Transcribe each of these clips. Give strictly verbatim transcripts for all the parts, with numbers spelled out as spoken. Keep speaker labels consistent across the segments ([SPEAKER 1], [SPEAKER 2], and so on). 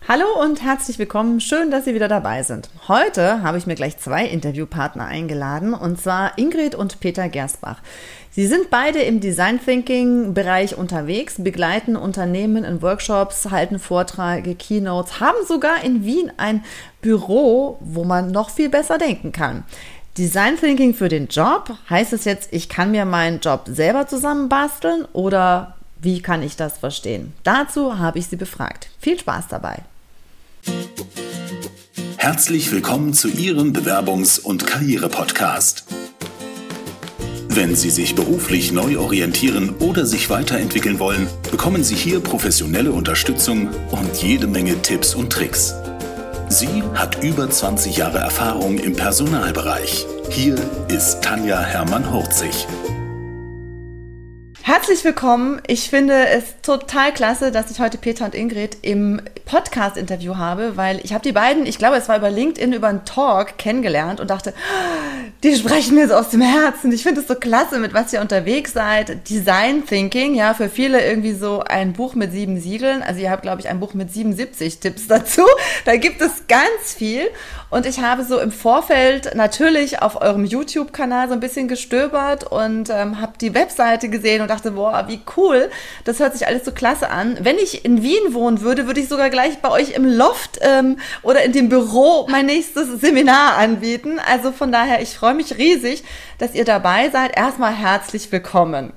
[SPEAKER 1] Hallo und herzlich willkommen. Schön, dass Sie wieder dabei sind. Heute habe ich mir gleich zwei Interviewpartner eingeladen, und zwar Ingrid und Peter Gersbach. Sie sind beide im Design Thinking Bereich unterwegs, begleiten Unternehmen in Workshops, halten Vorträge, Keynotes, haben sogar in Wien ein Büro, wo man noch viel besser denken kann. Design Thinking für den Job, heißt es jetzt, ich kann mir meinen Job selber zusammenbasteln, oder wie kann ich das verstehen? Dazu habe ich Sie befragt. Viel Spaß dabei.
[SPEAKER 2] Herzlich willkommen zu Ihrem Bewerbungs- und Karriere-Podcast. Wenn Sie sich beruflich neu orientieren oder sich weiterentwickeln wollen, bekommen Sie hier professionelle Unterstützung und jede Menge Tipps und Tricks. Sie hat über zwanzig Jahre Erfahrung im Personalbereich. Hier ist Tanja Hermann-Hurzig.
[SPEAKER 1] Herzlich willkommen. Ich finde es total klasse, dass ich heute Peter und Ingrid im Podcast-Interview habe, weil ich habe die beiden, ich glaube, es war über LinkedIn, über einen Talk kennengelernt und dachte, die sprechen mir so aus dem Herzen. Ich finde es so klasse, mit was ihr unterwegs seid. Design Thinking, ja, für viele irgendwie so ein Buch mit sieben Siegeln. Also ihr habt, glaube ich, ein Buch mit siebenundsiebzig Tipps dazu. Da gibt es ganz viel. Und ich habe so im Vorfeld natürlich auf eurem YouTube-Kanal so ein bisschen gestöbert und ähm, habe die Webseite gesehen und dachte, boah, wie cool. Das hört sich alles so klasse an. Wenn ich in Wien wohnen würde, würde ich sogar gleich bei euch im Loft ähm, oder in dem Büro mein nächstes Seminar anbieten. Also von daher, ich freue mich riesig, dass ihr dabei seid. Erstmal herzlich willkommen.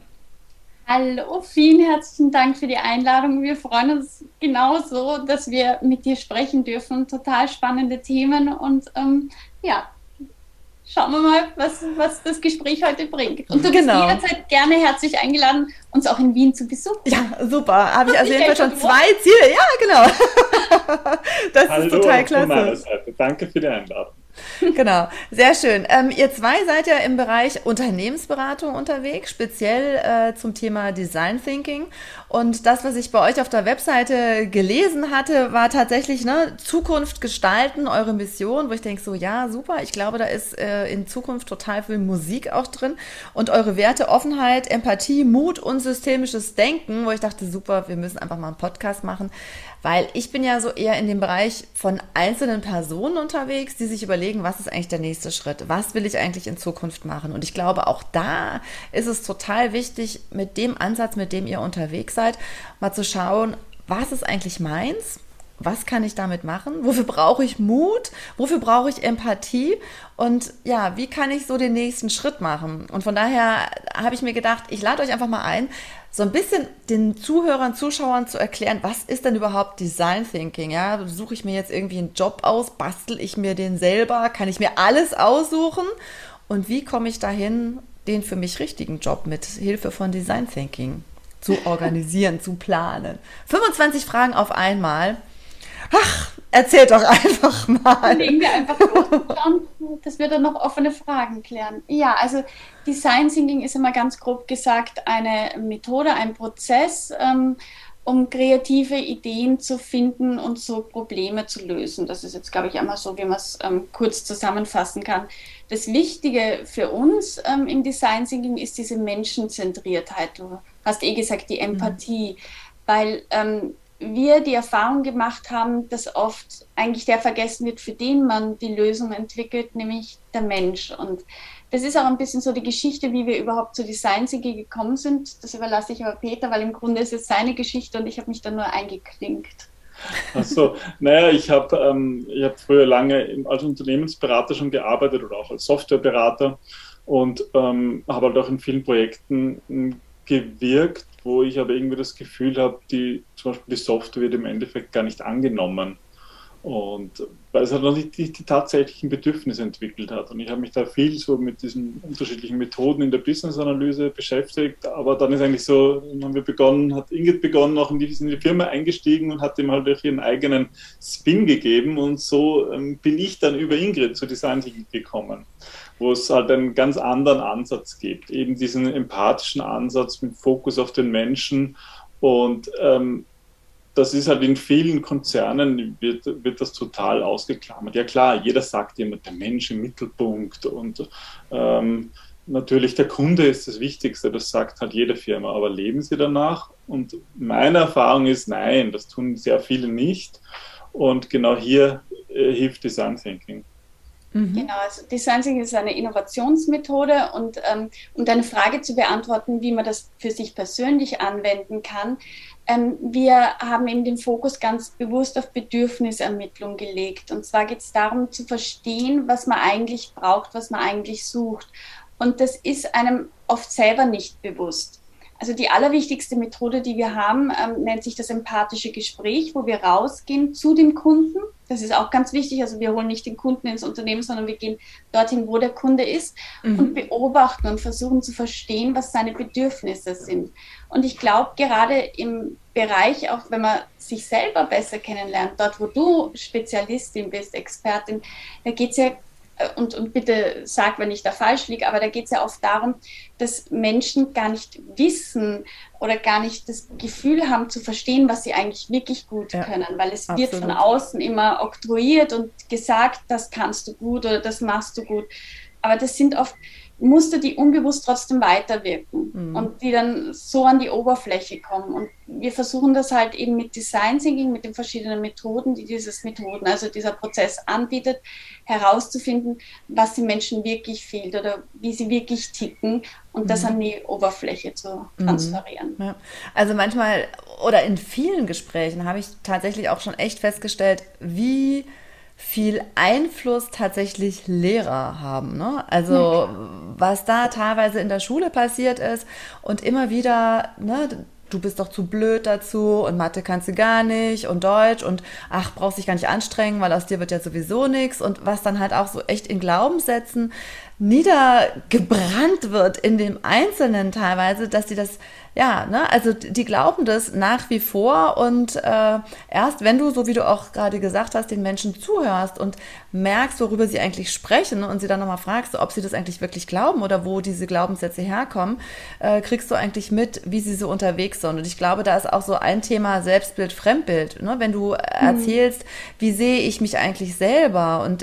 [SPEAKER 3] Hallo, vielen herzlichen Dank für die Einladung. Wir freuen uns genauso, dass wir mit dir sprechen dürfen. Total spannende Themen und ähm, ja, schauen wir mal, was, was das Gespräch heute bringt. Und du bist genau. jederzeit gerne herzlich eingeladen, uns auch in Wien zu besuchen.
[SPEAKER 1] Ja, super. Habe ich also jedenfalls schon zwei Ziele. Ja, genau. Das
[SPEAKER 4] Hallo,
[SPEAKER 1] ist total klasse.
[SPEAKER 4] Von meiner Seite. Danke für die Einladung.
[SPEAKER 1] Genau, sehr schön. Ähm, ihr zwei seid ja im Bereich Unternehmensberatung unterwegs, speziell äh, zum Thema Design Thinking. Und das, was ich bei euch auf der Webseite gelesen hatte, war tatsächlich ne, Zukunft gestalten, eure Mission, wo ich denke so, ja, super, ich glaube, da ist äh, in Zukunft total viel Musik auch drin. Und eure Werte Offenheit, Empathie, Mut und systemisches Denken, wo ich dachte, super, wir müssen einfach mal einen Podcast machen. Weil ich bin ja so eher in dem Bereich von einzelnen Personen unterwegs, die sich überlegen, was ist eigentlich der nächste Schritt? Was will ich eigentlich in Zukunft machen? Und ich glaube, auch da ist es total wichtig, mit dem Ansatz, mit dem ihr unterwegs seid, mal zu schauen, was ist eigentlich meins? Was kann ich damit machen? Wofür brauche ich Mut? Wofür brauche ich Empathie? Und ja, wie kann ich so den nächsten Schritt machen? Und von daher habe ich mir gedacht, ich lade euch einfach mal ein, so ein bisschen den Zuhörern, Zuschauern zu erklären, was ist denn überhaupt Design Thinking? Ja, suche ich mir jetzt irgendwie einen Job aus? Bastel ich mir den selber? Kann ich mir alles aussuchen? Und wie komme ich dahin, den für mich richtigen Job mit Hilfe von Design Thinking zu organisieren, zu planen? fünfundzwanzig Fragen auf einmal. Ach, erzählt doch einfach mal.
[SPEAKER 3] Legen wir einfach los und schauen, dass wir dann noch offene Fragen klären. Ja, also Design Thinking ist immer ganz grob gesagt eine Methode, ein Prozess, ähm, um kreative Ideen zu finden und so Probleme zu lösen. Das ist jetzt, glaube ich, einmal so, wie man es ähm, kurz zusammenfassen kann. Das Wichtige für uns ähm, im Design Thinking ist diese Menschenzentriertheit. Du hast eh gesagt, die Empathie, mhm. weil ähm, wir die Erfahrung gemacht haben, dass oft eigentlich der vergessen wird, für den man die Lösung entwickelt, nämlich der Mensch. Und das ist auch ein bisschen so die Geschichte, wie wir überhaupt zu Design Thinking gekommen sind. Das überlasse ich aber Peter, weil im Grunde ist es seine Geschichte und ich habe mich da nur eingeklinkt.
[SPEAKER 4] Achso, naja, ich habe ähm, ich hab früher lange als Unternehmensberater schon gearbeitet oder auch als Softwareberater und ähm, habe halt auch in vielen Projekten m, gewirkt, wo ich aber irgendwie das Gefühl habe, die, zum Beispiel die Software wird im Endeffekt gar nicht angenommen. Und weil es halt noch nicht die, die tatsächlichen Bedürfnisse entwickelt hat. Und ich habe mich da viel so mit diesen unterschiedlichen Methoden in der Business-Analyse beschäftigt. Aber dann ist eigentlich so, haben wir begonnen, hat Ingrid begonnen, auch in die, in die Firma eingestiegen und hat dem halt auch ihren eigenen Spin gegeben. Und so ähm, bin ich dann über Ingrid zu Design Thinking gekommen, wo es halt einen ganz anderen Ansatz gibt. Eben diesen empathischen Ansatz mit Fokus auf den Menschen. Und ähm, das ist halt in vielen Konzernen, wird, wird das total ausgeklammert. Ja klar, jeder sagt immer, der Mensch im Mittelpunkt und ähm, natürlich der Kunde ist das Wichtigste, das sagt halt jede Firma, aber leben sie danach? Und meine Erfahrung ist, nein, das tun sehr viele nicht. Und genau hier äh, hilft Design Thinking.
[SPEAKER 3] Mhm. Genau, also Design Thinking ist eine Innovationsmethode und ähm, um deine Frage zu beantworten, wie man das für sich persönlich anwenden kann, ähm, wir haben eben den Fokus ganz bewusst auf Bedürfnisermittlung gelegt. Und zwar geht es darum zu verstehen, was man eigentlich braucht, was man eigentlich sucht. Und das ist einem oft selber nicht bewusst. Also die allerwichtigste Methode, die wir haben, ähm, nennt sich das empathische Gespräch, wo wir rausgehen zu dem Kunden. Das ist auch ganz wichtig. Also wir holen nicht den Kunden ins Unternehmen, sondern wir gehen dorthin, wo der Kunde ist mhm. und beobachten und versuchen zu verstehen, was seine Bedürfnisse sind. Und ich glaube, gerade im Bereich, auch wenn man sich selber besser kennenlernt, dort, wo du Spezialistin bist, Expertin, da geht es ja Und, und bitte sag, wenn ich da falsch liege, aber da geht es ja oft darum, dass Menschen gar nicht wissen oder gar nicht das Gefühl haben zu verstehen, was sie eigentlich wirklich gut ja, können, weil es absolut. Wird von außen immer oktroyiert und gesagt, das kannst du gut oder das machst du gut. Aber das sind oft Muster, die unbewusst trotzdem weiterwirken mhm. und die dann so an die Oberfläche kommen. Und wir versuchen das halt eben mit Design Thinking, mit den verschiedenen Methoden, die dieses Methoden, also dieser Prozess anbietet, herauszufinden, was den Menschen wirklich fehlt oder wie sie wirklich ticken und mhm. das an die Oberfläche zu transferieren.
[SPEAKER 1] Mhm. Ja. Also manchmal oder in vielen Gesprächen habe ich tatsächlich auch schon echt festgestellt, wie viel Einfluss tatsächlich Lehrer haben, ne? Also ja. was da teilweise in der Schule passiert ist und immer wieder, ne, du bist doch zu blöd dazu und Mathe kannst du gar nicht und Deutsch und ach, brauchst dich gar nicht anstrengen, weil aus dir wird ja sowieso nichts und was dann halt auch so echt in Glaubenssätzen niedergebrannt wird in dem Einzelnen teilweise, dass die das, ja, ne, also die glauben das nach wie vor und äh, erst wenn du, so wie du auch gerade gesagt hast, den Menschen zuhörst und merkst, worüber sie eigentlich sprechen und sie dann nochmal fragst, ob sie das eigentlich wirklich glauben oder wo diese Glaubenssätze herkommen, äh, kriegst du eigentlich mit, wie sie so unterwegs sind. Und ich glaube, da ist auch so ein Thema Selbstbild, Fremdbild, ne? Wenn du erzählst, wie sehe ich mich eigentlich selber und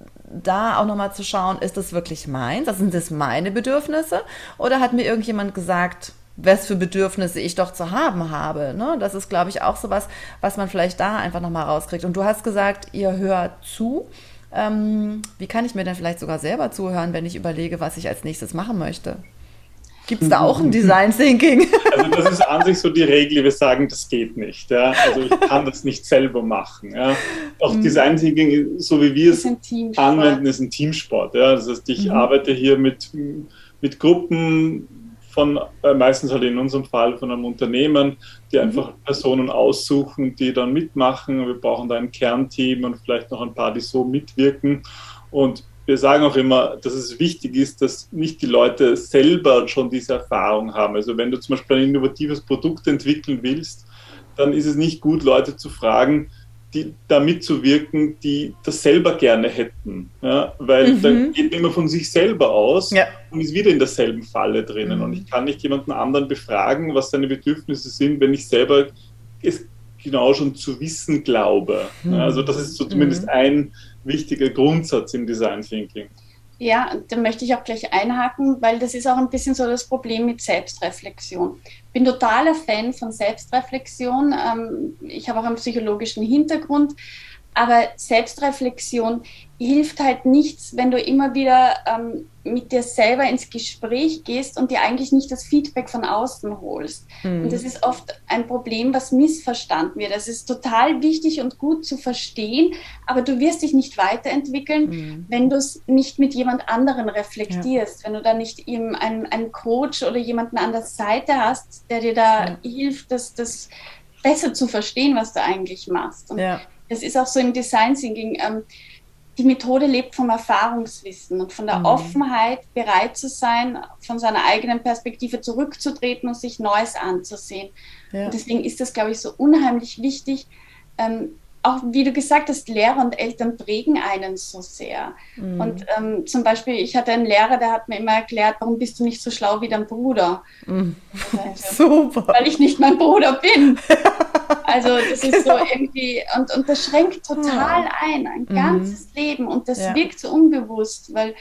[SPEAKER 1] da auch nochmal zu schauen, ist das wirklich meins? Das sind das meine Bedürfnisse? Oder hat mir irgendjemand gesagt, was für Bedürfnisse ich doch zu haben habe? Ne? Das ist, glaube ich, auch so was, was man vielleicht da einfach nochmal rauskriegt. Und du hast gesagt, ihr hört zu. Ähm, wie kann ich mir denn vielleicht sogar selber zuhören, wenn ich überlege, was ich als nächstes machen möchte? Gibt es da auch ein Design Thinking?
[SPEAKER 4] Also das ist an sich so die Regel, wir sagen, das geht nicht. Ja? Also ich kann das nicht selber machen. Ja? Auch mhm. Design Thinking, so wie wir es anwenden, ist ein Teamsport. Ja? Das heißt, ich mhm. arbeite hier mit, mit Gruppen von, äh, meistens halt in unserem Fall von einem Unternehmen, die einfach mhm. Personen aussuchen, die dann mitmachen. Wir brauchen da ein Kernteam und vielleicht noch ein paar, die so mitwirken. Und wir sagen auch immer, dass es wichtig ist, dass nicht die Leute selber schon diese Erfahrung haben. Also wenn du zum Beispiel ein innovatives Produkt entwickeln willst, dann ist es nicht gut, Leute zu fragen, die da mitzuwirken, die das selber gerne hätten. Ja? Weil mhm. da geht man immer von sich selber aus ja. und ist wieder in derselben Falle drinnen. Mhm. Und ich kann nicht jemanden anderen befragen, was seine Bedürfnisse sind, wenn ich selber es genau schon zu wissen glaube. Mhm. Also das ist so zumindest mhm. ein wichtiger Grundsatz im Design Thinking.
[SPEAKER 3] Ja, da möchte ich auch gleich einhaken, weil das ist auch ein bisschen so das Problem mit Selbstreflexion. Ich bin totaler Fan von Selbstreflexion. Ich habe auch einen psychologischen Hintergrund, aber Selbstreflexion hilft halt nichts, wenn du immer wieder ähm, mit dir selber ins Gespräch gehst und dir eigentlich nicht das Feedback von außen holst. Mhm. Und das ist oft ein Problem, was missverstanden wird. Das ist total wichtig und gut zu verstehen, aber du wirst dich nicht weiterentwickeln, mhm. wenn du es nicht mit jemand anderen reflektierst, ja. wenn du da nicht eben einen, einen Coach oder jemanden an der Seite hast, der dir da ja. hilft, das, das besser zu verstehen, was du eigentlich machst. Und ja. das ist auch so im Design Thinking. Ähm, die Methode lebt vom Erfahrungswissen und von der mhm. Offenheit, bereit zu sein, von seiner eigenen Perspektive zurückzutreten und sich Neues anzusehen. Ja. Und deswegen ist das, glaube ich, so unheimlich wichtig. Ähm, auch wie du gesagt hast, Lehrer und Eltern prägen einen so sehr. Mhm. Und ähm, zum Beispiel, ich hatte einen Lehrer, der hat mir immer erklärt, warum bist du nicht so schlau wie dein Bruder? Mhm. Also, super. Weil ich nicht mein Bruder bin. Also das ist genau. so irgendwie, und, und das schränkt total ein, ein ganzes mhm. Leben und das ja. wirkt so unbewusst, weil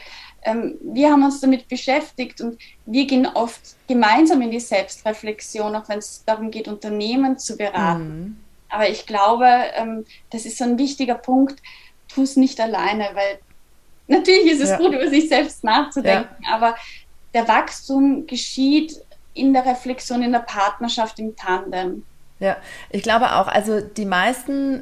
[SPEAKER 3] ähm, wir haben uns damit beschäftigt und wir gehen oft gemeinsam in die Selbstreflexion, auch wenn es darum geht, Unternehmen zu beraten. Mhm. Aber ich glaube, ähm, das ist so ein wichtiger Punkt, tu es nicht alleine, weil natürlich ist es ja. gut, über sich selbst nachzudenken, ja. aber der Wachstum geschieht in der Reflexion, in der Partnerschaft, im Tandem.
[SPEAKER 1] Ja, ich glaube auch, also die meisten,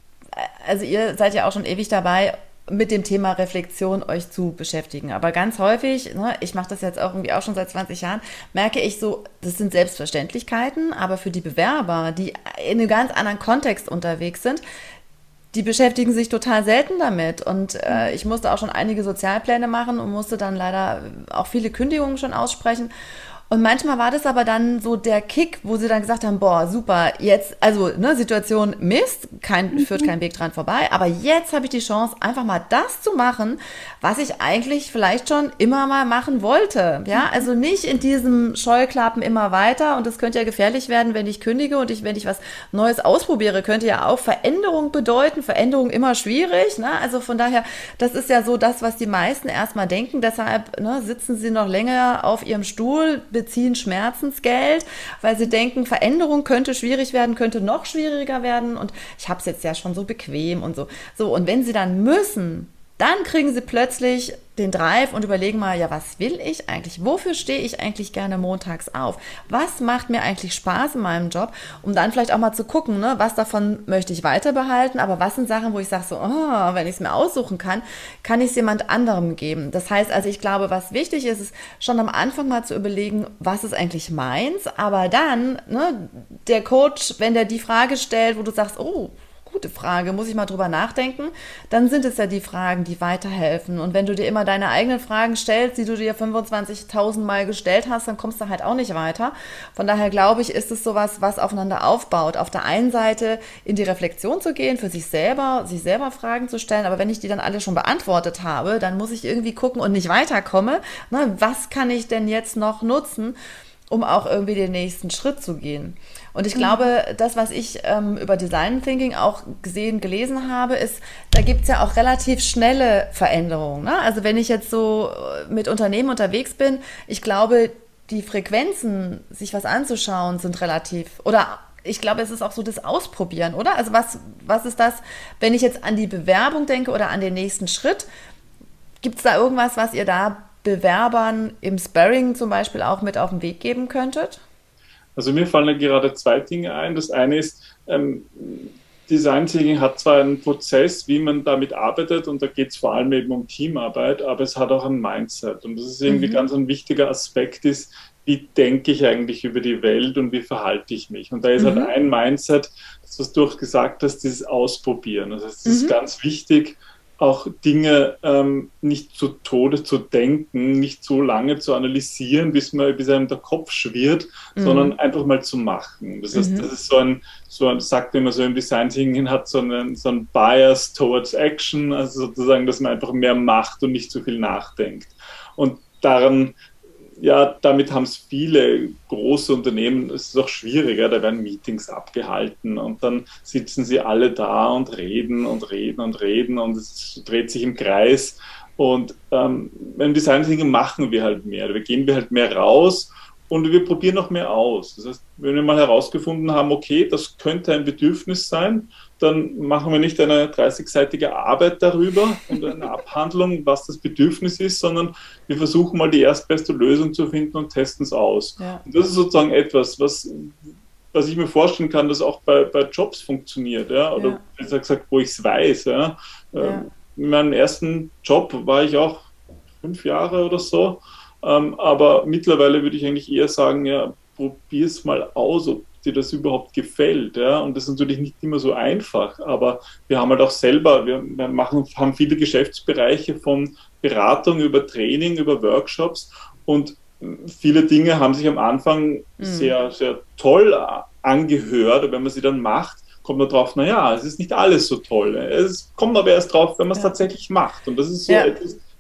[SPEAKER 1] also ihr seid ja auch schon ewig dabei, mit dem Thema Reflexion euch zu beschäftigen. Aber ganz häufig, ne, ich mache das jetzt auch irgendwie auch schon seit zwanzig Jahren, merke ich so, das sind Selbstverständlichkeiten, aber für die Bewerber, die in einem ganz anderen Kontext unterwegs sind, die beschäftigen sich total selten damit. Und äh, ich musste auch schon einige Sozialpläne machen und musste dann leider auch viele Kündigungen schon aussprechen. Und manchmal war das aber dann so der Kick, wo sie dann gesagt haben, boah, super, jetzt, also ne, Situation Mist, kein, führt kein Weg dran vorbei, aber jetzt habe ich die Chance, einfach mal das zu machen, was ich eigentlich vielleicht schon immer mal machen wollte. Ja, also nicht in diesem Scheuklappen immer weiter, und das könnte ja gefährlich werden, wenn ich kündige und ich, wenn ich was Neues ausprobiere, könnte ja auch Veränderung bedeuten, Veränderung immer schwierig, ne? Also von daher, das ist ja so das, was die meisten erstmal denken, deshalb ne, sitzen sie noch länger auf ihrem Stuhl, beziehen Schmerzensgeld, weil sie denken, Veränderung könnte schwierig werden, könnte noch schwieriger werden und ich habe es jetzt ja schon so bequem und so. So, und wenn sie dann müssen, dann kriegen sie plötzlich den Drive und überlegen mal, ja, was will ich eigentlich? Wofür stehe ich eigentlich gerne montags auf? Was macht mir eigentlich Spaß in meinem Job? Um dann vielleicht auch mal zu gucken, ne, was davon möchte ich weiter behalten, aber was sind Sachen, wo ich sage so, oh, wenn ich es mir aussuchen kann, kann ich es jemand anderem geben. Das heißt also, ich glaube, was wichtig ist, ist schon am Anfang mal zu überlegen, was ist eigentlich meins, aber dann, ne, der Coach, wenn der die Frage stellt, wo du sagst, oh, gute Frage, muss ich mal drüber nachdenken, dann sind es ja die Fragen, die weiterhelfen. Und wenn du dir immer deine eigenen Fragen stellst, die du dir fünfundzwanzigtausend Mal gestellt hast, dann kommst du halt auch nicht weiter. Von daher glaube ich, ist es sowas, was aufeinander aufbaut. Auf der einen Seite in die Reflexion zu gehen, für sich selber, sich selber Fragen zu stellen, aber wenn ich die dann alle schon beantwortet habe, dann muss ich irgendwie gucken und nicht weiterkomme, ne, was kann ich denn jetzt noch nutzen, um auch irgendwie den nächsten Schritt zu gehen. Und ich glaube, das, was ich ähm, über Design Thinking auch gesehen, gelesen habe, ist, da gibt es ja auch relativ schnelle Veränderungen. Ne? Also wenn ich jetzt so mit Unternehmen unterwegs bin, ich glaube, die Frequenzen, sich was anzuschauen, sind relativ, oder ich glaube, es ist auch so das Ausprobieren, oder? Also was, was ist das, wenn ich jetzt an die Bewerbung denke oder an den nächsten Schritt, gibt es da irgendwas, was ihr da Bewerbern im Sparring zum Beispiel auch mit auf den Weg geben könntet?
[SPEAKER 4] Also mir fallen da gerade zwei Dinge ein. Das eine ist, ähm, Design Thinking hat zwar einen Prozess, wie man damit arbeitet, und da geht es vor allem eben um Teamarbeit, aber es hat auch ein Mindset. Und das ist irgendwie mhm. ganz ein wichtiger Aspekt ist, wie denke ich eigentlich über die Welt und wie verhalte ich mich? Und da ist mhm. halt ein Mindset, das, was du auch gesagt hast, dieses Ausprobieren. Das heißt, es mhm. ist ganz wichtig, auch Dinge ähm, nicht zu Tode zu denken, nicht so lange zu analysieren, bis, man, bis einem der Kopf schwirrt, mhm. sondern einfach mal zu machen. Das heißt, mhm. das ist so ein, so ein, sagt immer so im Design Thinking, hat so einen, so ein Bias towards Action, also sozusagen, dass man einfach mehr macht und nicht so viel nachdenkt. Und daran, ja, damit haben es viele große Unternehmen, es ist auch schwieriger, da werden Meetings abgehalten und dann sitzen sie alle da und reden und reden und reden und es dreht sich im Kreis. Und ähm, beim Design Thinking machen wir halt mehr, da gehen wir halt mehr raus und wir probieren noch mehr aus. Das heißt, wenn wir mal herausgefunden haben, okay, das könnte ein Bedürfnis sein, dann machen wir nicht eine dreißigseitige Arbeit darüber und eine Abhandlung, was das Bedürfnis ist, sondern wir versuchen mal die erstbeste Lösung zu finden und testen es aus. Ja. Und das ist sozusagen etwas, was, was ich mir vorstellen kann, dass auch bei, bei Jobs funktioniert, ja? Oder ja. besser gesagt, wo ich es weiß. Ja? Ja. In meinem ersten Job war ich auch fünf Jahre oder so, ähm, aber mittlerweile würde ich eigentlich eher sagen, ja, probier es mal aus, ob dir das überhaupt gefällt, ja, und das ist natürlich nicht immer so einfach, aber wir haben halt auch selber, wir, wir machen, haben viele Geschäftsbereiche von Beratung über Training, über Workshops und viele Dinge haben sich am Anfang mhm. sehr, sehr toll angehört, aber wenn man sie dann macht, kommt man drauf, naja, es ist nicht alles so toll, es kommt aber erst drauf, wenn man es ja. tatsächlich macht und das ist so
[SPEAKER 1] ja.
[SPEAKER 4] etwas,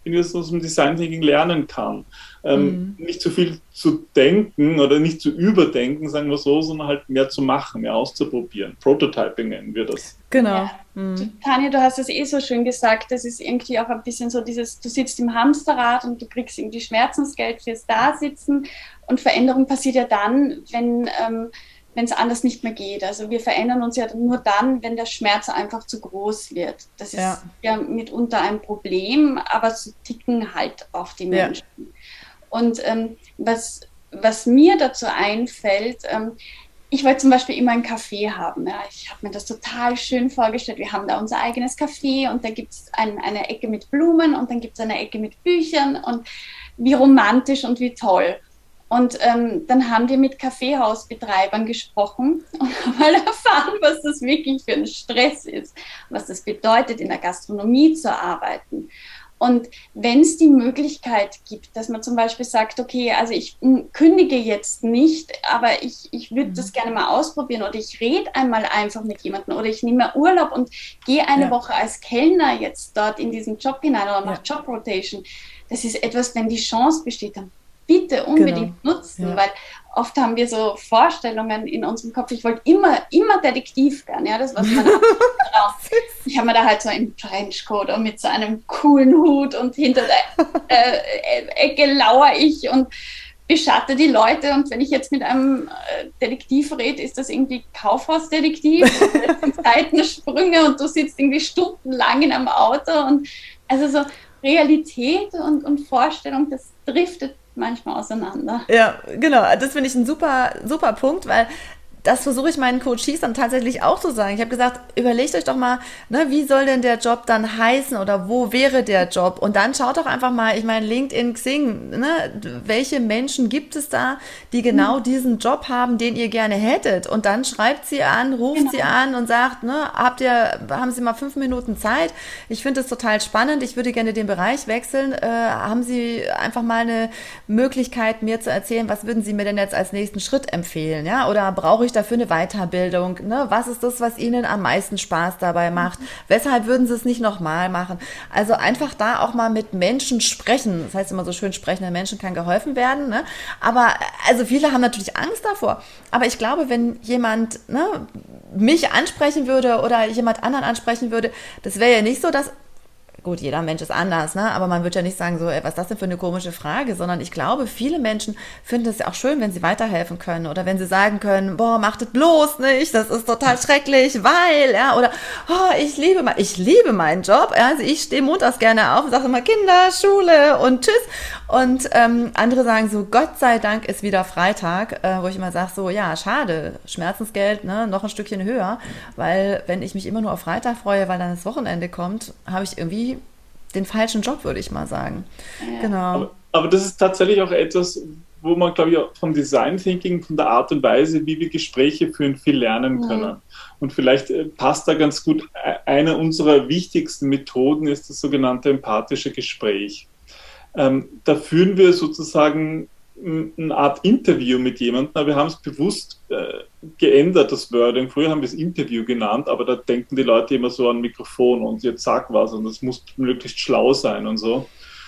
[SPEAKER 4] wenn ich das aus dem Design Thinking lernen kann. Ähm, mhm. Nicht zu viel zu denken oder nicht zu überdenken, sagen wir so, sondern halt mehr zu machen, mehr auszuprobieren. Prototyping nennen wir das.
[SPEAKER 1] Genau.
[SPEAKER 3] Ja.
[SPEAKER 1] Mhm.
[SPEAKER 3] Tanja, du hast es eh so schön gesagt, das ist irgendwie auch ein bisschen so dieses, du sitzt im Hamsterrad und du kriegst irgendwie Schmerzensgeld fürs Dasitzen und Veränderung passiert ja dann, wenn ähm, wenn es anders nicht mehr geht. Also wir verändern uns ja nur dann, wenn der Schmerz einfach zu groß wird. Das ist ja, ja mitunter ein Problem, aber so ticken halt auch die Menschen. Ja. Und ähm, was, was mir dazu einfällt, ähm, ich wollte zum Beispiel immer ein Café haben. Ja. Ich habe mir das total schön vorgestellt. Wir haben da unser eigenes Café und da gibt es ein, eine Ecke mit Blumen und dann gibt es eine Ecke mit Büchern und wie romantisch und wie toll. Und ähm, dann haben wir mit Kaffeehausbetreibern gesprochen und haben mal erfahren, was das wirklich für ein Stress ist, was das bedeutet, in der Gastronomie zu arbeiten. Und wenn es die Möglichkeit gibt, dass man zum Beispiel sagt, okay, also ich m, kündige jetzt nicht, aber ich, ich würde mhm. das gerne mal ausprobieren oder ich rede einmal einfach mit jemandem oder ich nehme Urlaub und gehe eine ja. Woche als Kellner jetzt dort in diesen Job hinein oder mache ja. Job-Rotation. Das ist etwas, wenn die Chance besteht, dann bitte unbedingt genau. nutzen, ja. weil oft haben wir so Vorstellungen in unserem Kopf. Ich wollte immer, immer Detektiv werden, ja, das war mein Traum. Ich habe mir da halt so einen Trenchcoat und mit so einem coolen Hut und hinter der äh, Ecke lauere ich und beschatte die Leute und wenn ich jetzt mit einem äh, Detektiv rede, ist das irgendwie Kaufhausdetektiv und Seitensprünge und du sitzt irgendwie stundenlang in einem Auto und also so Realität und, und Vorstellung, das driftet manchmal auseinander.
[SPEAKER 1] Ja, genau. Das finde ich ein super, super Punkt, weil das versuche ich meinen Coaches dann tatsächlich auch zu sagen. Ich habe gesagt, überlegt euch doch mal, ne, wie soll denn der Job dann heißen oder wo wäre der Job? Und dann schaut doch einfach mal, ich meine, LinkedIn, Xing, ne, welche Menschen gibt es da, die genau mhm. diesen Job haben, den ihr gerne hättet? Und dann schreibt sie an, ruft genau. sie an und sagt, ne, habt ihr, haben Sie mal fünf Minuten Zeit? Ich finde es total spannend, ich würde gerne den Bereich wechseln. Äh, haben Sie einfach mal eine Möglichkeit, mir zu erzählen, was würden Sie mir denn jetzt als nächsten Schritt empfehlen? Ja? Oder brauche ich dafür eine Weiterbildung? Ne? Was ist das, was Ihnen am meisten Spaß dabei macht? Weshalb würden Sie es nicht nochmal machen? Also einfach da auch mal mit Menschen sprechen. Das heißt immer so schön, sprechenden Menschen kann geholfen werden. Ne? Aber also viele haben natürlich Angst davor. Aber ich glaube, wenn jemand ne, mich ansprechen würde oder jemand anderen ansprechen würde, das wäre ja nicht so, dass gut, jeder Mensch ist anders, ne? Aber man wird ja nicht sagen, so, ey, was ist das denn für eine komische Frage, sondern ich glaube, viele Menschen finden es ja auch schön, wenn sie weiterhelfen können oder wenn sie sagen können, boah, macht das bloß nicht, das ist total schrecklich, weil, ja, oder, oh, ich liebe, ich liebe meinen Job, ja? Also ich stehe montags gerne auf und sage immer Kinder, Schule und tschüss und ähm, andere sagen so, Gott sei Dank ist wieder Freitag, äh, wo ich immer sage, so, ja, schade, Schmerzensgeld, ne, noch ein Stückchen höher, weil wenn ich mich immer nur auf Freitag freue, weil dann das Wochenende kommt, habe ich irgendwie den falschen Job, würde ich mal sagen. Ja. Genau.
[SPEAKER 4] Aber, aber das ist tatsächlich auch etwas, wo man, glaube ich, auch vom Design Thinking, von der Art und Weise, wie wir Gespräche führen, viel lernen können. Mhm. Und vielleicht passt da ganz gut, eine unserer wichtigsten Methoden ist das sogenannte empathische Gespräch. Ähm, da führen wir sozusagen eine Art Interview mit jemandem, aber wir haben es bewusst äh, geändert, das Wording. Früher haben wir es Interview genannt, aber da denken die Leute immer so an Mikrofon und jetzt sag was und das muss möglichst schlau sein und so.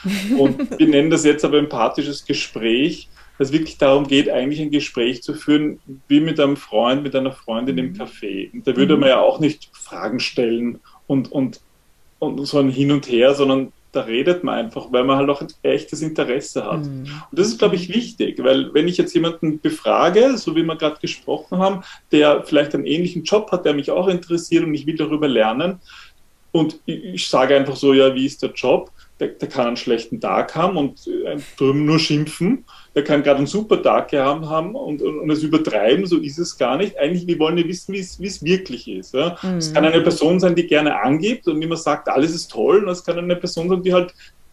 [SPEAKER 4] Und wir nennen das jetzt aber empathisches Gespräch, dass es wirklich darum geht, eigentlich ein Gespräch zu führen, wie mit einem Freund, mit einer Freundin im Café. Und da würde man ja auch nicht Fragen stellen und, und, und so ein Hin und Her, sondern da redet man einfach, weil man halt auch ein echtes Interesse hat. Mhm. Und das ist, glaube ich, wichtig, weil wenn ich jetzt jemanden befrage, so wie wir gerade gesprochen haben, der vielleicht einen ähnlichen Job hat, der mich auch interessiert und ich will darüber lernen und ich, ich sage einfach so, ja, wie ist der Job? Der, der kann einen schlechten Tag haben und äh, drüben nur schimpfen. Der kann gerade einen super Tag gehabt haben und, und, und es übertreiben, so ist es gar nicht. Eigentlich, wir wollen ja wissen, wie es wirklich ist. Ja? Mhm. Es kann eine Person sein, die gerne angibt und immer sagt, alles ist toll. Und es kann eine Person sein, die halt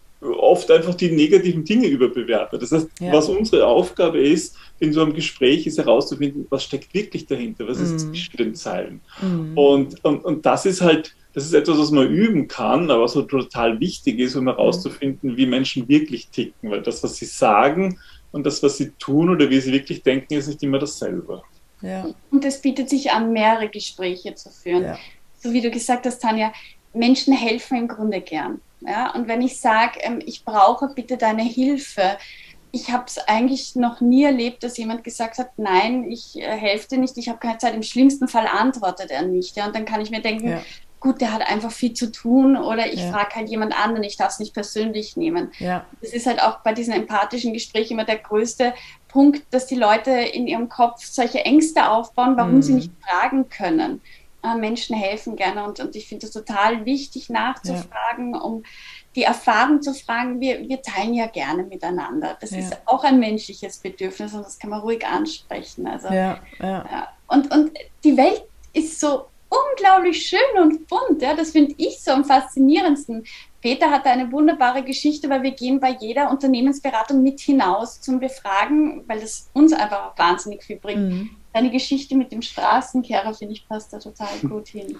[SPEAKER 4] oft einfach die negativen Dinge überbewertet. Das heißt, ja. was unsere Aufgabe ist, in so einem Gespräch, ist herauszufinden, was steckt wirklich dahinter, was ist mhm. zwischen den Zeilen. Mhm. Und, und, und das ist halt, das ist etwas, was man üben kann, aber was so total wichtig ist, um herauszufinden, wie Menschen wirklich ticken. Weil das, was sie sagen und das, was sie tun oder wie sie wirklich denken, ist nicht immer dasselbe.
[SPEAKER 3] Ja. Und es bietet sich an, mehrere Gespräche zu führen. Ja. So wie du gesagt hast, Tanja, Menschen helfen im Grunde gern. Ja? Und wenn ich sage, ähm, ich brauche bitte deine Hilfe, ich habe es eigentlich noch nie erlebt, dass jemand gesagt hat, nein, ich äh, helfe dir nicht, ich habe keine Zeit. Im schlimmsten Fall antwortet er nicht. Ja? Und dann kann ich mir denken, ja. gut, der hat einfach viel zu tun oder ich ja. frage halt jemand anderen, ich darf es nicht persönlich nehmen. Ja. Das ist halt auch bei diesen empathischen Gesprächen immer der größte Punkt, dass die Leute in ihrem Kopf solche Ängste aufbauen, warum mhm. sie nicht fragen können. Äh, Menschen helfen gerne und, und ich finde es total wichtig nachzufragen, ja. um die Erfahrung zu fragen, wir, wir teilen ja gerne miteinander. Das ja. ist auch ein menschliches Bedürfnis und das kann man ruhig ansprechen. Also, ja, ja. Ja. Und, und die Welt ist so unglaublich schön und bunt. Ja? Das finde ich so am faszinierendsten. Peter hatte eine wunderbare Geschichte, weil wir gehen bei jeder Unternehmensberatung mit hinaus zum Befragen, weil das uns einfach auch wahnsinnig viel bringt. Mhm. Deine Geschichte mit dem Straßenkehrer, finde ich, passt da total gut hin.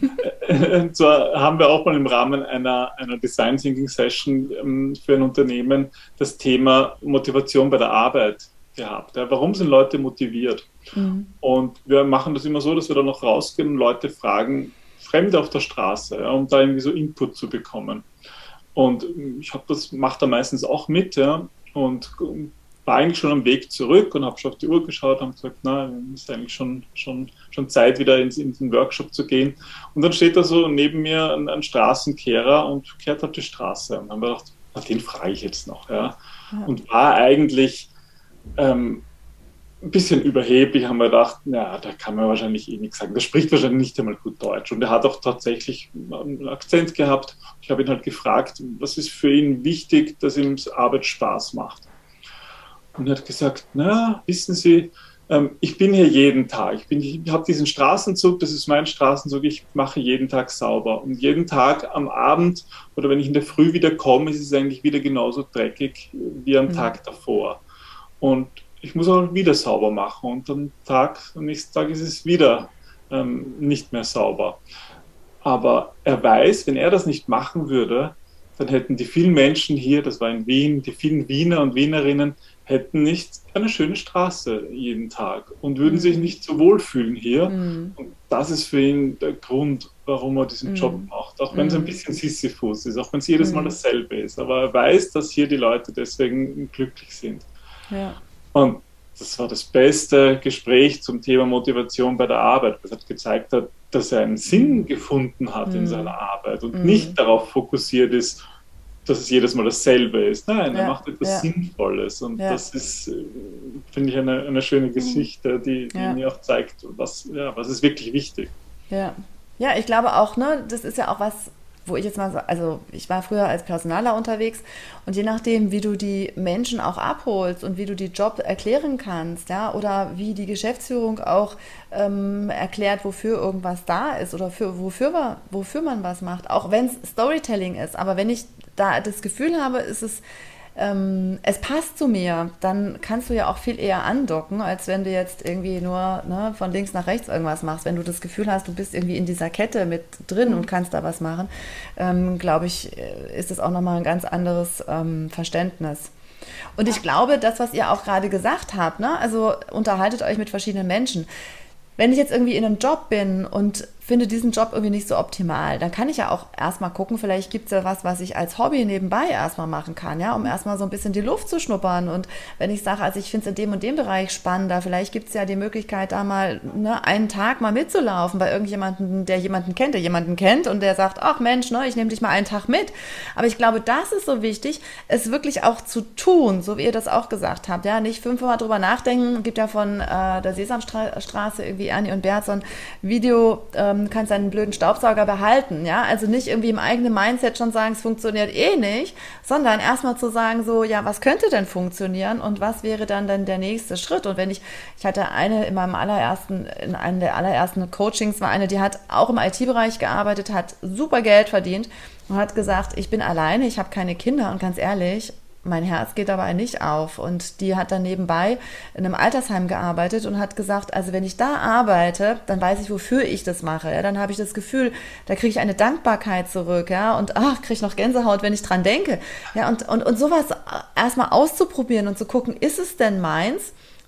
[SPEAKER 4] Und zwar haben wir auch mal im Rahmen einer, einer Design Thinking Session ähm, für ein Unternehmen das Thema Motivation bei der Arbeit gehabt. Ja, warum sind Leute motiviert? Mhm. Und wir machen das immer so, dass wir dann noch rausgehen und Leute fragen, Fremde auf der Straße, ja, um da irgendwie so Input zu bekommen. Und ich habe das, mache da meistens auch mit, ja, und war eigentlich schon am Weg zurück und habe schon auf die Uhr geschaut und gesagt, na, es ist eigentlich schon, schon, schon Zeit, wieder ins, in den Workshop zu gehen. Und dann steht da so neben mir ein, ein Straßenkehrer und kehrt auf die Straße. Und dann habe ich gedacht, na, den frage ich jetzt noch. Ja. Ja. Und war eigentlich ähm, ein bisschen überheblich, haben wir gedacht, na, da kann man wahrscheinlich eh nichts sagen. Der spricht wahrscheinlich nicht einmal gut Deutsch. Und er hat auch tatsächlich einen Akzent gehabt. Ich habe ihn halt gefragt, was ist für ihn wichtig, dass ihm Arbeit Spaß macht. Und er hat gesagt, na, wissen Sie, ähm, ich bin hier jeden Tag. Ich, bin, ich habe diesen Straßenzug, das ist mein Straßenzug, ich mache jeden Tag sauber. Und jeden Tag am Abend oder wenn ich in der Früh wieder komme, ist es eigentlich wieder genauso dreckig wie am mhm. Tag davor. Und ich muss auch wieder sauber machen. Und am, Tag, am nächsten Tag ist es wieder ähm, nicht mehr sauber. Aber er weiß, wenn er das nicht machen würde, dann hätten die vielen Menschen hier, das war in Wien, die vielen Wiener und Wienerinnen, hätten nicht eine schöne Straße jeden Tag und würden mhm. sich nicht so wohlfühlen hier. Mhm. Und das ist für ihn der Grund, warum er diesen mhm. Job macht. Auch wenn es ein bisschen Sisyphus ist, auch wenn es jedes Mal dasselbe ist. Aber er weiß, dass hier die Leute deswegen glücklich sind. Ja. Und das war das beste Gespräch zum Thema Motivation bei der Arbeit, was er gezeigt hat, dass er einen Sinn gefunden hat mhm. in seiner Arbeit und mhm. nicht darauf fokussiert ist, dass es jedes Mal dasselbe ist. Nein, ja, er macht etwas ja. Sinnvolles. Und ja. das ist, finde ich, eine, eine schöne Geschichte, die, die ja. mir auch zeigt, was, ja, was ist wirklich wichtig.
[SPEAKER 1] Ja. Ja, ich glaube auch, ne, das ist ja auch was, wo ich jetzt mal so, also ich war früher als Personaler unterwegs und je nachdem, wie du die Menschen auch abholst und wie du die Job erklären kannst, ja, oder wie die Geschäftsführung auch ähm, erklärt, wofür irgendwas da ist oder für, wofür, wofür man was macht, auch wenn es Storytelling ist, aber wenn ich da das Gefühl habe, ist es ähm, es passt zu mir, dann kannst du ja auch viel eher andocken, als wenn du jetzt irgendwie nur ne, von links nach rechts irgendwas machst. Wenn du das Gefühl hast, du bist irgendwie in dieser Kette mit drin und kannst da was machen, ähm, glaube ich, ist es auch nochmal ein ganz anderes ähm, Verständnis. Und ich glaube, das, was ihr auch gerade gesagt habt, ne, also unterhaltet euch mit verschiedenen Menschen. Wenn ich jetzt irgendwie in einem Job bin und finde diesen Job irgendwie nicht so optimal, dann kann ich ja auch erstmal gucken, vielleicht gibt es ja was, was ich als Hobby nebenbei erstmal machen kann, ja, um erstmal so ein bisschen die Luft zu schnuppern. Und wenn ich sage, also ich finde es in dem und dem Bereich spannender, vielleicht gibt es ja die Möglichkeit, da mal ne, einen Tag mal mitzulaufen bei irgendjemandem, der jemanden kennt, der jemanden kennt und der sagt, ach Mensch, ne, ich nehme dich mal einen Tag mit. Aber ich glaube, das ist so wichtig, es wirklich auch zu tun, so wie ihr das auch gesagt habt, ja, nicht fünfmal drüber nachdenken. Gibt ja von äh, der Sesamstraße irgendwie Ernie und Bert so ein Video, ähm, kannst deinen blöden Staubsauger behalten, ja, also nicht irgendwie im eigenen Mindset schon sagen, es funktioniert eh nicht, sondern erstmal zu sagen so, ja, was könnte denn funktionieren und was wäre dann dann der nächste Schritt? Und wenn ich, ich hatte eine in meinem allerersten, in einem der allerersten Coachings war eine, die hat auch im I T-Bereich gearbeitet, hat super Geld verdient und hat gesagt, ich bin alleine, ich habe keine Kinder und ganz ehrlich, mein Herz geht dabei nicht auf. Und die hat dann nebenbei in einem Altersheim gearbeitet und hat gesagt, also wenn ich da arbeite, dann weiß ich, wofür ich das mache. Ja, dann habe ich das Gefühl, da kriege ich eine Dankbarkeit zurück, ja, und ach, kriege ich noch Gänsehaut, wenn ich dran denke. Ja, und, und, und sowas erstmal auszuprobieren und zu gucken, ist es denn meins?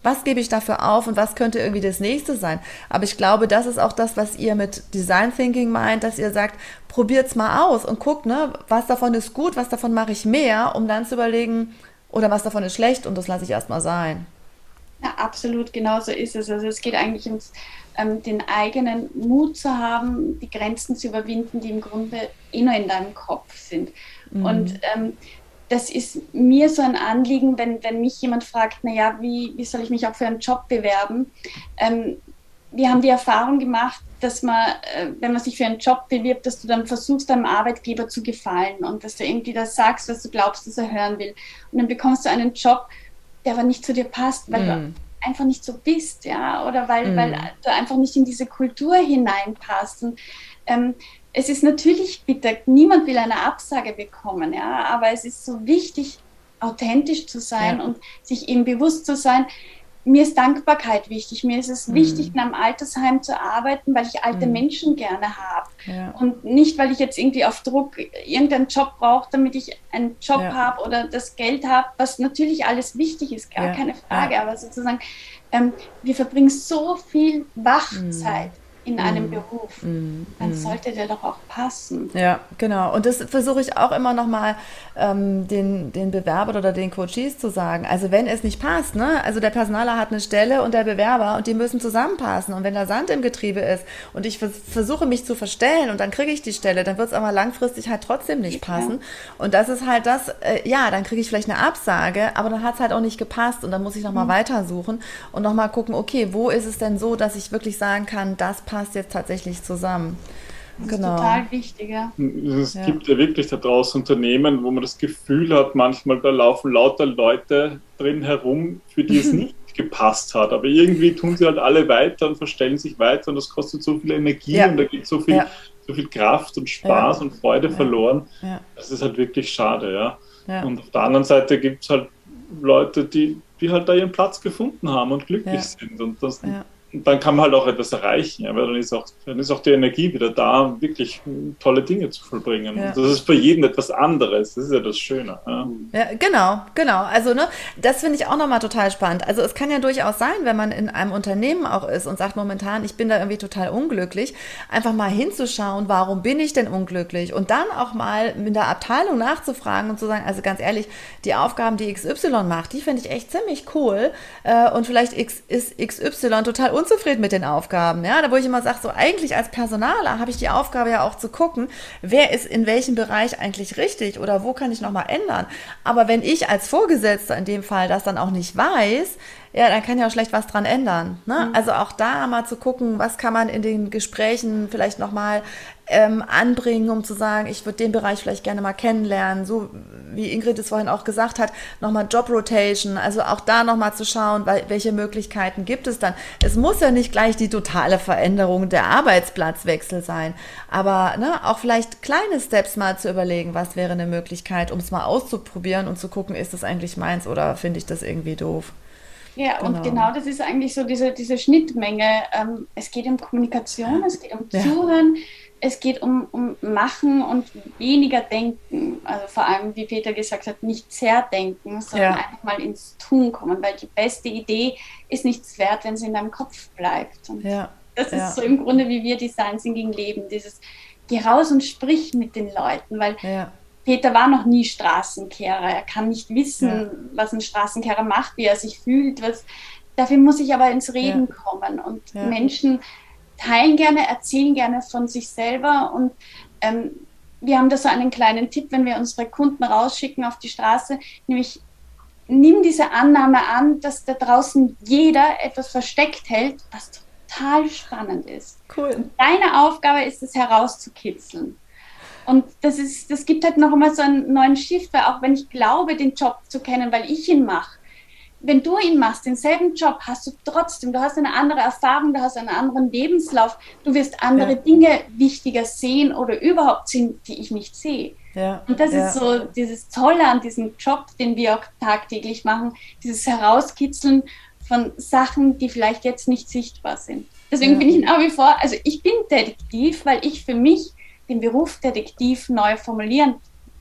[SPEAKER 1] Was gebe ich dafür auf und was könnte irgendwie das nächste sein? Aber ich glaube, das ist auch das, was ihr mit Design Thinking meint, dass ihr sagt, probiert's mal aus und guckt, ne, was davon ist gut, was davon mache ich mehr, um dann zu überlegen, oder was davon ist schlecht und das lasse ich erstmal sein.
[SPEAKER 3] Ja, absolut, genau so ist es. Also es geht eigentlich ums ähm, den eigenen Mut zu haben, die Grenzen zu überwinden, die im Grunde eh nur in deinem Kopf sind. Mhm. Und ähm, das ist mir so ein Anliegen, wenn, wenn mich jemand fragt, naja, wie, wie soll ich mich auch für einen Job bewerben? Ähm, wir haben die Erfahrung gemacht, dass man, äh, wenn man sich für einen Job bewirbt, dass du dann versuchst, deinem Arbeitgeber zu gefallen und dass du irgendwie das sagst, was du glaubst, dass er hören will. Und dann bekommst du einen Job, der aber nicht zu dir passt, weil mm. du einfach nicht so bist, ja, oder weil, mm. weil du einfach nicht in diese Kultur hineinpasst. Und ähm, es ist natürlich bitter, niemand will eine Absage bekommen, ja, aber es ist so wichtig, authentisch zu sein ja. und sich eben bewusst zu sein, mir ist Dankbarkeit wichtig, mir ist es mm. wichtig, in einem Altersheim zu arbeiten, weil ich alte mm. Menschen gerne habe ja. und nicht, weil ich jetzt irgendwie auf Druck irgendeinen Job brauche, damit ich einen Job ja. habe oder das Geld habe, was natürlich alles wichtig ist, gar ja. keine Frage, ja. aber sozusagen, ähm, wir verbringen so viel Wachzeit mm. in einem mm. Beruf, mm. dann sollte der doch auch passen.
[SPEAKER 1] Ja, genau. Und das versuche ich auch immer nochmal ähm, den, den Bewerbern oder den Coaches zu sagen. Also wenn es nicht passt, ne? Also der Personaler hat eine Stelle und der Bewerber und die müssen zusammenpassen. Und wenn da Sand im Getriebe ist und ich vers- versuche mich zu verstellen und dann kriege ich die Stelle, dann wird es aber langfristig halt trotzdem nicht passen. Ja. Und das ist halt das, äh, ja, dann kriege ich vielleicht eine Absage, aber dann hat es halt auch nicht gepasst und dann muss ich nochmal mhm. weitersuchen und nochmal gucken, okay, wo ist es denn so, dass ich wirklich sagen kann, das passt jetzt tatsächlich zusammen.
[SPEAKER 3] Das
[SPEAKER 1] genau.
[SPEAKER 3] ist total wichtig, ja.
[SPEAKER 4] Es
[SPEAKER 3] ja.
[SPEAKER 4] gibt ja wirklich da draußen Unternehmen, wo man das Gefühl hat, manchmal da laufen lauter Leute drin herum, für die es nicht gepasst hat. Aber irgendwie tun sie halt alle weiter und verstellen sich weiter und das kostet so viel Energie ja. und da geht so viel, ja. so viel Kraft und Spaß ja. und Freude ja. verloren. Ja. Das ist halt wirklich schade, ja. ja. Und auf der anderen Seite gibt es halt Leute, die, die halt da ihren Platz gefunden haben und glücklich ja. sind. Und das ja. Und dann kann man halt auch etwas erreichen, ja, weil dann ist, auch, dann ist auch die Energie wieder da, wirklich tolle Dinge zu vollbringen. Ja. Und das ist für jeden etwas anderes, das ist ja das Schöne. Ja,
[SPEAKER 1] ja genau, genau. Also ne, das finde ich auch nochmal total spannend. Also es kann ja durchaus sein, wenn man in einem Unternehmen auch ist und sagt momentan, ich bin da irgendwie total unglücklich, einfach mal hinzuschauen, warum bin ich denn unglücklich? Und dann auch mal mit der Abteilung nachzufragen und zu sagen, also ganz ehrlich, die Aufgaben, die X Y macht, die finde ich echt ziemlich cool äh, und vielleicht X, ist X Y total unzufrieden mit den Aufgaben, ja, da wo ich immer sage, so eigentlich als Personaler habe ich die Aufgabe ja auch zu gucken, wer ist in welchem Bereich eigentlich richtig oder wo kann ich nochmal ändern, aber wenn ich als Vorgesetzter in dem Fall das dann auch nicht weiß, ja, dann kann ja auch schlecht was dran ändern, ne? Mhm. Also auch da mal zu gucken, was kann man in den Gesprächen vielleicht nochmal ähm, anbringen, um zu sagen, ich würde den Bereich vielleicht gerne mal kennenlernen, so wie Ingrid es vorhin auch gesagt hat, nochmal Job Rotation, also auch da nochmal zu schauen, weil, welche Möglichkeiten gibt es dann. Es muss ja nicht gleich die totale Veränderung der Arbeitsplatzwechsel sein, aber ne, auch vielleicht kleine Steps mal zu überlegen, was wäre eine Möglichkeit, um es mal auszuprobieren und zu gucken, ist das eigentlich meins oder finde ich das irgendwie doof.
[SPEAKER 3] Ja, genau. Und genau das ist eigentlich so diese, diese Schnittmenge. Ähm, es geht um Kommunikation, es geht um ja. Zuhören, es geht um, um Machen und weniger Denken. Also vor allem, wie Peter gesagt hat, nicht zerdenken, sondern ja. einfach mal ins Tun kommen, weil die beste Idee ist nichts wert, wenn sie in deinem Kopf bleibt. Und ja. das ist ja. so im Grunde, wie wir Design Thinking leben. Dieses, geh raus und sprich mit den Leuten, weil ja. Peter war noch nie Straßenkehrer. Er kann nicht wissen, ja. was ein Straßenkehrer macht, wie er sich fühlt. Was, dafür muss ich aber ins Reden ja. kommen. Und ja. Menschen teilen gerne, erzählen gerne von sich selber. Und ähm, wir haben da so einen kleinen Tipp, wenn wir unsere Kunden rausschicken auf die Straße, nämlich nimm diese Annahme an, dass da draußen jeder etwas versteckt hält, was total spannend ist.
[SPEAKER 1] Cool.
[SPEAKER 3] Und deine Aufgabe ist es, herauszukitzeln. Und das ist, das gibt halt noch einmal so einen neuen Shift, weil auch wenn ich glaube, den Job zu kennen, weil ich ihn mache, wenn du ihn machst, denselben Job, hast du trotzdem, du hast eine andere Erfahrung, du hast einen anderen Lebenslauf, du wirst andere ja. Dinge wichtiger sehen oder überhaupt sehen, die ich nicht sehe. Ja. Und das ja. ist so dieses Tolle an diesem Job, den wir auch tagtäglich machen, dieses Herauskitzeln von Sachen, die vielleicht jetzt nicht sichtbar sind. Deswegen ja. bin ich nach wie vor, also ich bin Detektiv, weil ich für mich den Beruf Detektiv neu formulieren habe.
[SPEAKER 1] Ja,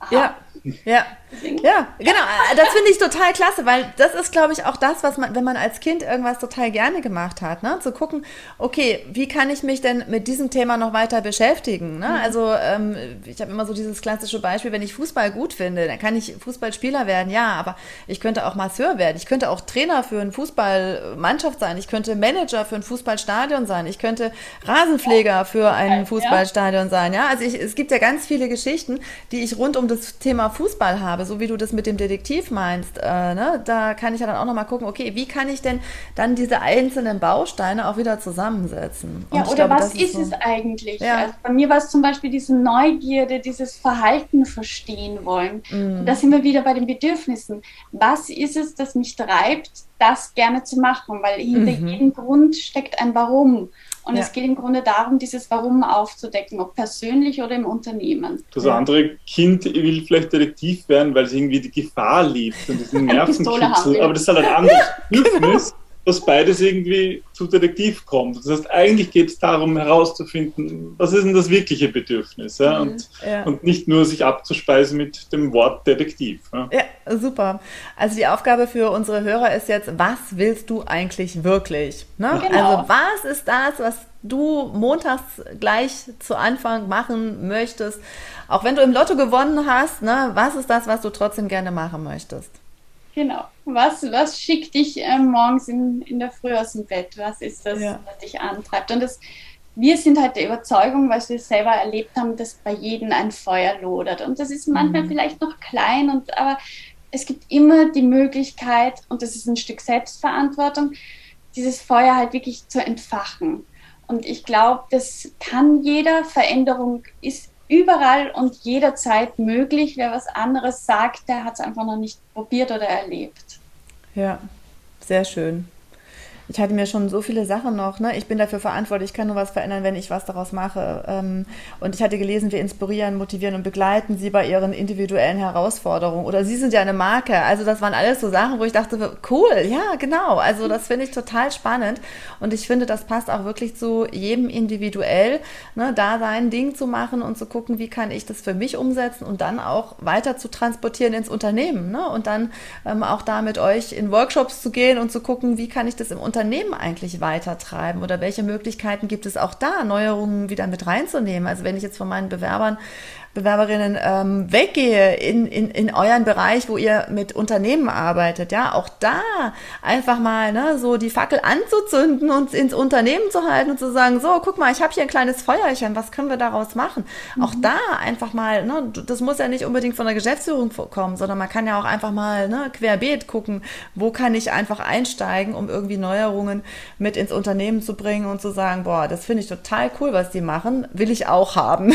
[SPEAKER 1] Ja, ja, genau. Das finde ich total klasse, weil das ist, glaube ich, auch das, was man, wenn man als Kind irgendwas total gerne gemacht hat, ne, zu gucken, okay, wie kann ich mich denn mit diesem Thema noch weiter beschäftigen? Ne? Also ähm, ich habe immer so dieses klassische Beispiel, wenn ich Fußball gut finde, dann kann ich Fußballspieler werden, ja, aber ich könnte auch Masseur werden, ich könnte auch Trainer für eine Fußballmannschaft sein, ich könnte Manager für ein Fußballstadion sein, ich könnte Rasenpfleger für ein Fußballstadion sein, ja, also ich, es gibt ja ganz viele Geschichten, die ich rund um das Thema Fußball habe, so wie du das mit dem Detektiv meinst, äh, ne? Da kann ich ja dann auch nochmal gucken, okay, wie kann ich denn dann diese einzelnen Bausteine auch wieder zusammensetzen? Und
[SPEAKER 3] ja, oder
[SPEAKER 1] glaube,
[SPEAKER 3] was ist, ist so, es eigentlich?
[SPEAKER 1] Ja.
[SPEAKER 3] Also bei mir war es zum Beispiel diese Neugierde, dieses Verhalten verstehen wollen. Mm. Und da sind wir wieder bei den Bedürfnissen. Was ist es, das mich treibt, das gerne zu machen? Weil hinter mhm. jedem Grund steckt ein Warum. Und ja. es geht im Grunde darum, dieses Warum aufzudecken, ob persönlich oder im Unternehmen.
[SPEAKER 4] Das andere Kind will vielleicht Detektiv werden, weil es irgendwie die Gefahr liebt und diesen Nervenkitzel. Aber das ist halt ein anderes Bedürfnis, dass beides irgendwie zu Detektiv kommt. Das heißt, eigentlich geht es darum, herauszufinden, was ist denn das wirkliche Bedürfnis? Ja? Und, ja. und nicht nur sich abzuspeisen mit dem Wort Detektiv. Ja?
[SPEAKER 1] Ja, super. Also die Aufgabe für unsere Hörer ist jetzt, was willst du eigentlich wirklich? Ne? Genau. Also was ist das, was du montags gleich zu Anfang machen möchtest? Auch wenn du im Lotto gewonnen hast, ne? Was ist das, was du trotzdem gerne machen möchtest?
[SPEAKER 3] Genau. Was, was schickt dich äh, morgens in, in der Früh aus dem Bett? Was ist das, ja. was dich antreibt? Und das, wir sind halt der Überzeugung, weil wir es selber erlebt haben, dass bei jedem ein Feuer lodert. Und das ist manchmal mhm. vielleicht noch klein, und, aber es gibt immer die Möglichkeit, und das ist ein Stück Selbstverantwortung, dieses Feuer halt wirklich zu entfachen. Und ich glaube, das kann jeder. Veränderung ist überall und jederzeit möglich. Wer was anderes sagt, der hat es einfach noch nicht probiert oder erlebt.
[SPEAKER 1] Ja, sehr schön. Ich hatte mir schon so viele Sachen noch, ne? Ich bin dafür verantwortlich, ich kann nur was verändern, wenn ich was daraus mache. Ähm, und ich hatte gelesen, wir inspirieren, motivieren und begleiten sie bei ihren individuellen Herausforderungen. Oder sie sind ja eine Marke. Also das waren alles so Sachen, wo ich dachte, cool, ja, genau. Also das finde ich total spannend. Und ich finde, das passt auch wirklich zu jedem individuell, ne? Da sein Ding zu machen und zu gucken, wie kann ich das für mich umsetzen und dann auch weiter zu transportieren ins Unternehmen, ne? Und dann ähm, auch da mit euch in Workshops zu gehen und zu gucken, wie kann ich das im Unternehmen Unternehmen eigentlich weitertreiben oder welche Möglichkeiten gibt es auch da, Neuerungen wieder mit reinzunehmen? Also wenn ich jetzt von meinen Bewerbern, Bewerberinnen ähm, weggehe in, in, in euren Bereich, wo ihr mit Unternehmen arbeitet, ja, auch da einfach mal ne, so die Fackel anzuzünden und ins Unternehmen zu halten und zu sagen, so, guck mal, ich habe hier ein kleines Feuerchen, was können wir daraus machen? Mhm. Auch da einfach mal, ne, das muss ja nicht unbedingt von der Geschäftsführung kommen, sondern man kann ja auch einfach mal ne, querbeet gucken, wo kann ich einfach einsteigen, um irgendwie Neuerungen mit ins Unternehmen zu bringen und zu sagen, boah, das finde ich total cool, was die machen, will ich auch haben.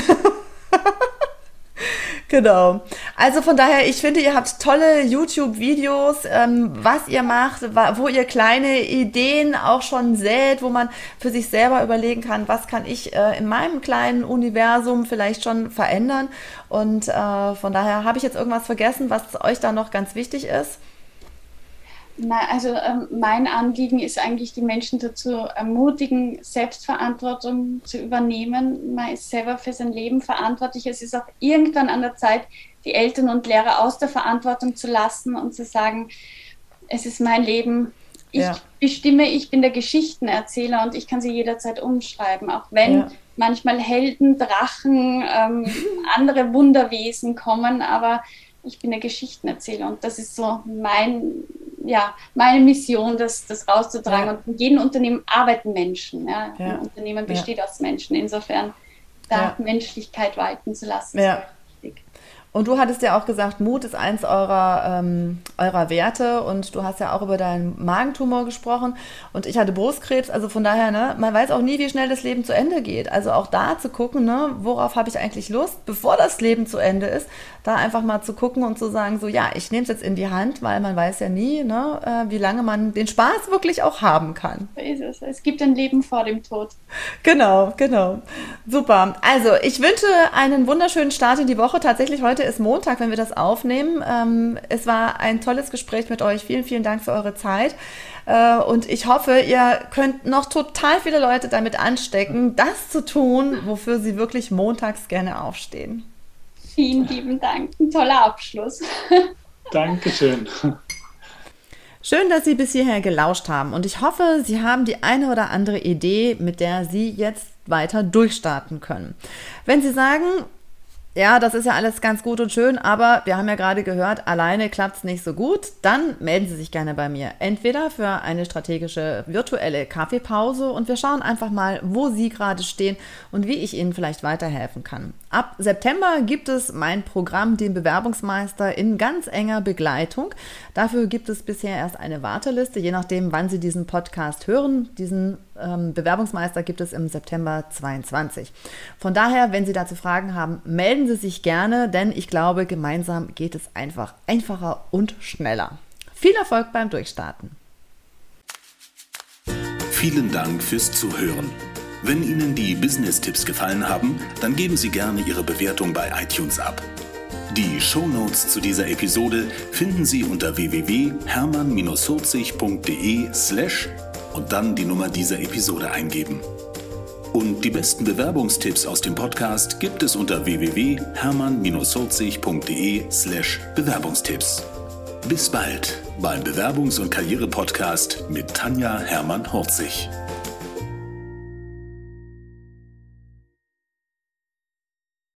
[SPEAKER 1] Genau. Also von daher, ich finde, ihr habt tolle YouTube-Videos, ähm, was ihr macht, wo ihr kleine Ideen auch schon sät, wo man für sich selber überlegen kann, was kann ich äh, in meinem kleinen Universum vielleicht schon verändern. Und äh, von daher, habe ich jetzt irgendwas vergessen, was euch da noch ganz wichtig ist?
[SPEAKER 3] Na, also ähm, mein Anliegen ist eigentlich, die Menschen dazu ermutigen, Selbstverantwortung zu übernehmen. Man ist selber für sein Leben verantwortlich. Es ist auch irgendwann an der Zeit, die Eltern und Lehrer aus der Verantwortung zu lassen und zu sagen, es ist mein Leben, ich ja. bestimme, ich bin der Geschichtenerzähler und ich kann sie jederzeit umschreiben, auch wenn ja. manchmal Helden, Drachen, ähm, andere Wunderwesen kommen, aber ich bin der Geschichtenerzähler und das ist so mein, ja, meine Mission, das, das rauszutragen. Ja. Und in jedem Unternehmen arbeiten Menschen. Ja? Ja. Ein Unternehmen besteht ja. aus Menschen. Insofern da ja. Menschlichkeit walten zu lassen,
[SPEAKER 1] ja. ist wichtig. Und du hattest ja auch gesagt, Mut ist eins eurer, ähm, eurer Werte und du hast ja auch über deinen Magentumor gesprochen und ich hatte Brustkrebs, also von daher, ne, man weiß auch nie, wie schnell das Leben zu Ende geht. Also auch da zu gucken, ne, worauf habe ich eigentlich Lust, bevor das Leben zu Ende ist, da einfach mal zu gucken und zu sagen, so ja, ich nehme es jetzt in die Hand, weil man weiß ja nie, ne, äh, wie lange man den Spaß wirklich auch haben kann.
[SPEAKER 3] So ist es. Es gibt ein Leben vor dem Tod.
[SPEAKER 1] Genau, genau. Super. Also ich wünsche einen wunderschönen Start in die Woche. Tatsächlich heute ist Montag, wenn wir das aufnehmen. Ähm, es war ein tolles Gespräch mit euch. Vielen, vielen Dank für eure Zeit. Äh, und ich hoffe, ihr könnt noch total viele Leute damit anstecken, das zu tun, wofür sie wirklich montags gerne aufstehen.
[SPEAKER 3] Vielen lieben Dank. Ein toller Abschluss.
[SPEAKER 4] Dankeschön.
[SPEAKER 1] Schön, dass Sie bis hierher gelauscht haben und ich hoffe, Sie haben die eine oder andere Idee, mit der Sie jetzt weiter durchstarten können. Wenn Sie sagen, ja, das ist ja alles ganz gut und schön, aber wir haben ja gerade gehört, alleine klappt es nicht so gut, dann melden Sie sich gerne bei mir. Entweder für eine strategische virtuelle Kaffeepause und wir schauen einfach mal, wo Sie gerade stehen und wie ich Ihnen vielleicht weiterhelfen kann. Ab September gibt es mein Programm, den Bewerbungsmeister, in ganz enger Begleitung. Dafür gibt es bisher erst eine Warteliste, je nachdem, wann Sie diesen Podcast hören. Diesen ähm, Bewerbungsmeister gibt es im September zweiundzwanzig. Von daher, wenn Sie dazu Fragen haben, melden Sie sich gerne, denn ich glaube, gemeinsam geht es einfach einfacher und schneller. Viel Erfolg beim Durchstarten.
[SPEAKER 2] Vielen Dank fürs Zuhören. Wenn Ihnen die Business-Tipps gefallen haben, dann geben Sie gerne Ihre Bewertung bei iTunes ab. Die Shownotes zu dieser Episode finden Sie unter w w w punkt hermann vierzig punkt de slash und dann die Nummer dieser Episode eingeben. Und die besten Bewerbungstipps aus dem Podcast gibt es unter w w w punkt hermann vierzig punkt de slash Bewerbungstipps. Bis bald beim Bewerbungs- und Karriere-Podcast mit Tanja Hermann-Horzig.